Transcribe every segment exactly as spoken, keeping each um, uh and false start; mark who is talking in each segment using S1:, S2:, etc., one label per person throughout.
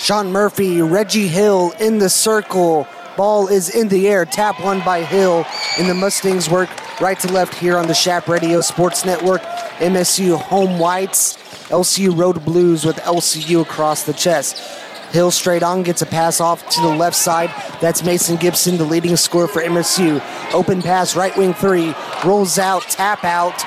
S1: Sean Murphy, Reggie Hill in the circle. Ball is in the air. Tap one by Hill. And the Mustangs work right to left here on the Shap Radio Sports Network. M S U home whites. L C U road blues with L C U across the chest. Hill straight on, gets a pass off to the left side. That's Mason Gibson, the leading scorer for M S U. Open pass, right wing three. Rolls out, tap out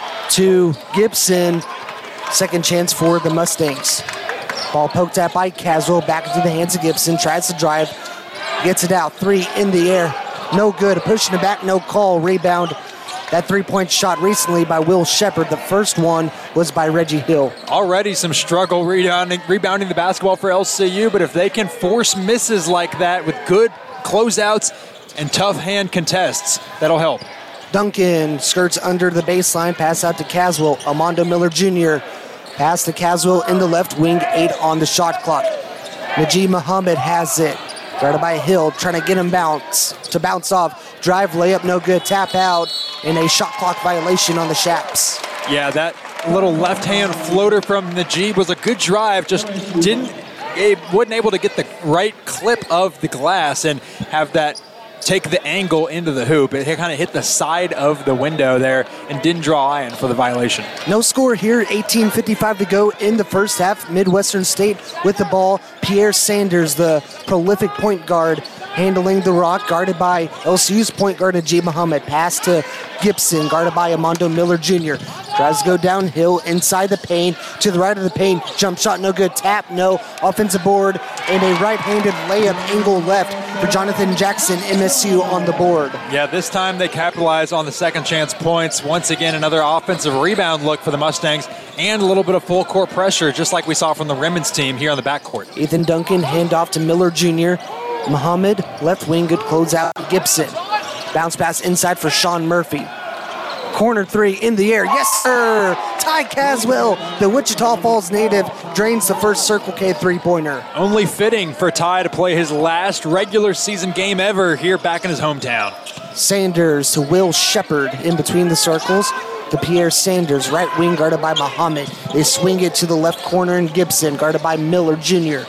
S1: to Gibson. Second chance for the Mustangs. Ball poked at by Caswell, back into the hands of Gibson. Tries to drive, gets it out. Three in the air, no good. Pushing it back, no call. Rebound. That three-point shot recently by Will Shepard. The first one was by Reggie Hill.
S2: Already some struggle rebounding, rebounding the basketball for L C U, but if they can force misses like that with good closeouts and tough hand contests, that'll help.
S1: Duncan skirts under the baseline, pass out to Caswell. Armando Miller Junior Pass to Caswell in the left wing, eight on the shot clock. Najee Muhammad has it. Guarded by Hill, trying to get him bounce to bounce off. Drive, layup, no good. Tap out, and a shot clock violation on the Shaps.
S2: Yeah, that little left-hand floater from Najee was a good drive. Just didn't, wasn't able to get the right clip of the glass and have that take the angle into the hoop. It kind of hit the side of the window there and didn't draw iron for the violation.
S1: No score here, eighteen fifty-five to go in the first half. Midwestern State with the ball. Pierre Sanders, the prolific point guard, handling the rock, guarded by L C U's point guard, Najee Muhammad. Pass to Gibson, guarded by Armando Miller Junior Tries to go downhill inside the paint, to the right of the paint. Jump shot, no good. Tap, no. Offensive board, and a right-handed layup, angle left for Jonathan Jackson, M S U on the board.
S2: Yeah, this time they capitalize on the second chance points. Once again, another offensive rebound look for the Mustangs and a little bit of full court pressure, just like we saw from the Rimmons team here on the backcourt.
S1: Ethan Duncan, handoff to Miller Junior Muhammad, left wing, good closeout. Gibson. Bounce pass inside for Sean Murphy. Corner three in the air. Yes, sir. Ty Caswell, the Wichita Falls native, drains the first Circle K three-pointer.
S2: Only fitting for Ty to play his last regular season game ever here back in his hometown.
S1: Sanders to Will Shepard in between the circles. To Pierre Sanders, right wing, guarded by Muhammad. They swing it to the left corner, and Gibson, guarded by Miller Junior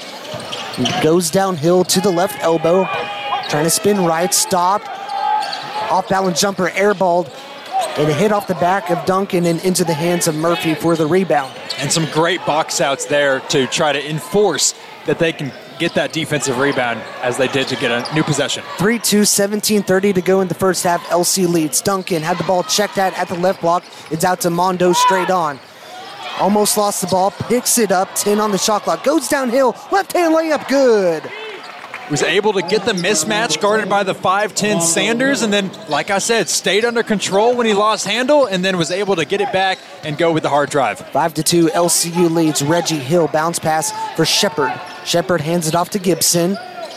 S1: Goes downhill to the left elbow. Trying to spin right, stopped. Off-balance jumper, airballed. And a hit off the back of Duncan and into the hands of Murphy for the rebound.
S2: And some great box outs there to try to enforce that they can get that defensive rebound as they did to get a new possession.
S1: three two, seventeen thirty to go in the first half. L C leads. Duncan had the ball checked at at the left block. It's out to Mondo straight on. Almost lost the ball. Picks it up. ten on the shot clock. Goes downhill. Left-hand layup. Good.
S2: Was able to get the mismatch guarded by the five ten Sanders, and then, like I said, stayed under control when he lost handle, and then was able to get it back and go with the hard drive.
S1: five to two, L C U leads. Reggie Hill, bounce pass for Shepard. Shepard hands it off to Gibson.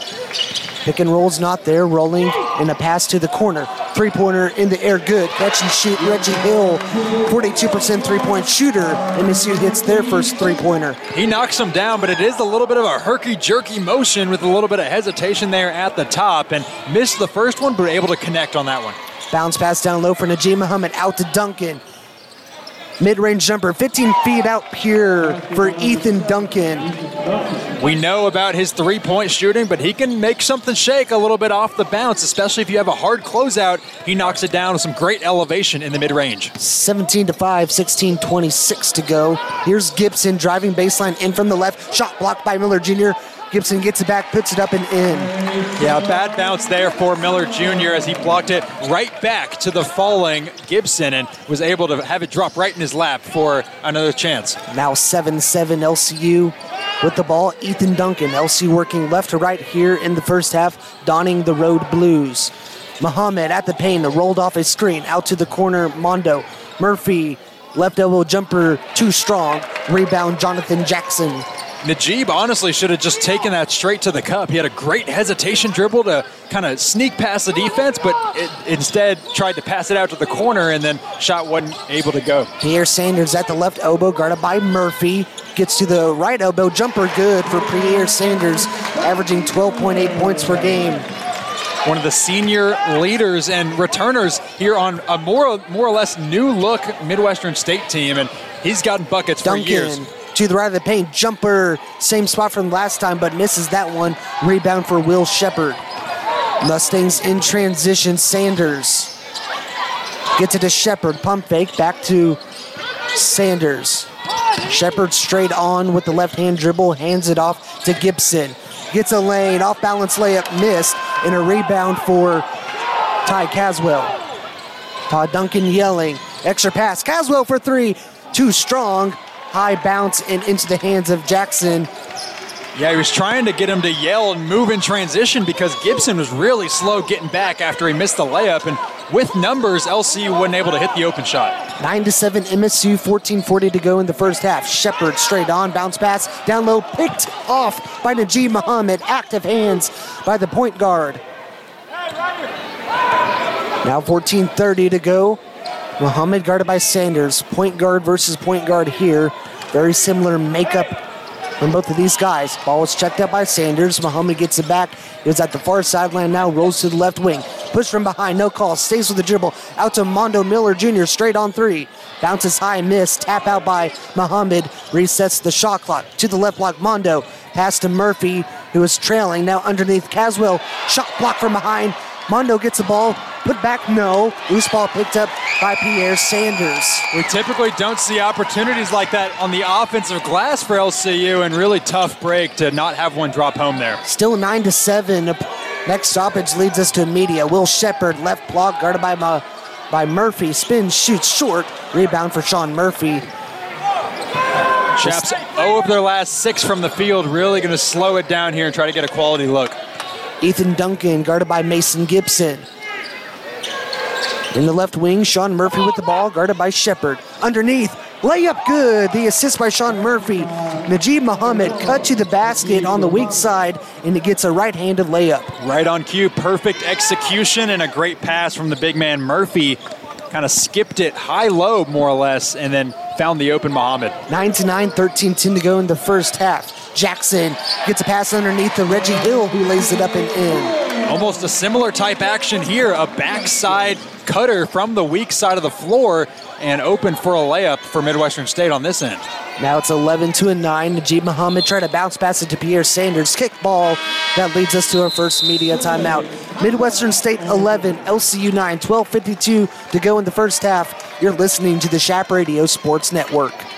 S1: Pick and roll's not there, rolling in a pass to the corner. Three-pointer in the air, good. Catch and shoot, Reggie Hill, forty-two percent three-point shooter. M S U hits their first three-pointer.
S2: He knocks him down, but it is a little bit of a herky-jerky motion with a little bit of hesitation there at the top, and missed the first one, but able to connect on that one.
S1: Bounce pass down low for Najee Muhammad, out to Duncan. Mid-range jumper, fifteen feet out pure for Ethan Duncan.
S2: We know about his three-point shooting, but he can make something shake a little bit off the bounce, especially if you have a hard closeout. He knocks it down with some great elevation in the mid-range.
S1: seventeen to five, sixteen twenty-six to go. Here's Gibson driving baseline in from the left. Shot blocked by Miller Junior Gibson gets it back, puts it up and in.
S2: Yeah, bad bounce there for Miller Junior as he blocked it right back to the falling Gibson and was able to have it drop right in his lap for another chance.
S1: Now seven seven L C U with the ball. Ethan Duncan, L C U working left to right here in the first half, donning the road blues. Muhammad at the paint, rolled off his screen, out to the corner, Mondo. Murphy, left elbow jumper, too strong. Rebound, Jonathan Jackson.
S2: Najib honestly should have just taken that straight to the cup. He had a great hesitation dribble to kind of sneak past the defense, but it, instead tried to pass it out to the corner and then shot wasn't able to go.
S1: Pierre Sanders at the left elbow, guarded by Murphy. Gets to the right elbow, jumper good for Pierre Sanders, averaging twelve point eight points per game.
S2: One of the senior leaders and returners here on a more, more or less new look Midwestern State team, and he's gotten buckets
S1: Duncan
S2: for years.
S1: to the right of the paint. Jumper, same spot from last time, but misses that one. Rebound for Will Shepard. Mustangs in transition. Sanders gets it to Shepard. Pump fake. Back to Sanders. Shepard straight on with the left-hand dribble. Hands it off to Gibson. Gets a lane. Off-balance layup missed. And a rebound for Ty Caswell. Todd Duncan yelling. Extra pass. Caswell for three. Too strong. High bounce and into the hands of Jackson.
S2: Yeah, he was trying to get him to yell and move in transition because Gibson was really slow getting back after he missed the layup. And with numbers, L C U wasn't able to hit the open shot.
S1: nine to seven M S U, fourteen forty to go in the first half. Shepard straight on, bounce pass, down low, picked off by Najee Muhammad. Active hands by the point guard. Now fourteen thirty to go. Muhammad guarded by Sanders. Point guard versus point guard here. Very similar makeup from both of these guys. Ball was checked out by Sanders. Muhammad gets it back. He was at the far sideline now, rolls to the left wing. Push from behind, no call. Stays with the dribble. Out to Mondo Miller Junior, straight on three. Bounces high, miss. Tap out by Muhammad. Resets the shot clock. To the left block, Mondo. Pass to Murphy, who is trailing. Now underneath Caswell. Shot block from behind. Mondo gets the ball. Put back, no. Loose ball picked up by Pierre Sanders.
S2: We typically don't see opportunities like that on the offensive glass for L C U, and really tough break to not have one drop home there.
S1: Still nine to seven. Next stoppage leads us to media. Will Shepard, left block, guarded by, Ma, by Murphy. Spins, shoots short. Rebound for Sean Murphy.
S2: Chaps zero of their last six from the field. Really going to slow it down here and try to get a quality look.
S1: Ethan Duncan, guarded by Mason Gibson. In the left wing, Sean Murphy with the ball, guarded by Shepard. Underneath, layup good. The assist by Sean Murphy. Najee Muhammad cut to the basket on the weak side, and it gets a right-handed layup.
S2: Right on cue, perfect execution and a great pass from the big man Murphy. Kind of skipped it high-low, more or less, and then found the open Muhammad.
S1: nine to nine, thirteen ten to go in the first half. Jackson gets a pass underneath to Reggie Hill, who lays it up and in.
S2: Almost a similar type action here, a backside cutter from the weak side of the floor and open for a layup for Midwestern State on this end.
S1: Now it's eleven to nine. Najee Muhammad trying to bounce pass it to Pierre Sanders. Kick ball. That leads us to our first media timeout. Midwestern State eleven, L C U nine, twelve fifty-two to go in the first half. You're listening to the Shap Radio Sports Network.